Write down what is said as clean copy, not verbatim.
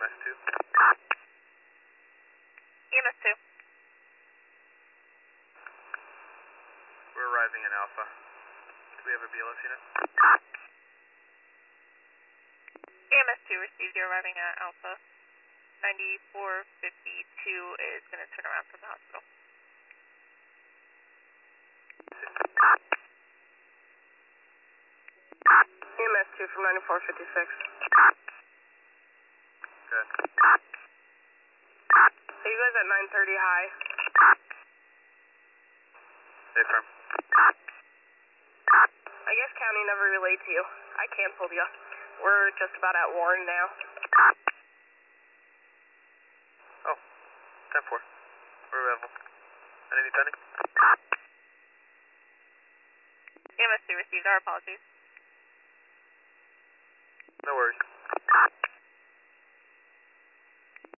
EMS 2. EMS 2. We're arriving in Alpha. Do we have a BLS unit? EMS 2 received. You're arriving at Alpha. 9452 is going to turn around from the hospital. EMS 2 from 9456. Good. Are you guys at 930 high? Stay firm. I guess County never relayed to you. I canceled you. We're just about at Warren now. Oh, 10-4. We're available. Anything pending? EMS 2 received. Our apologies.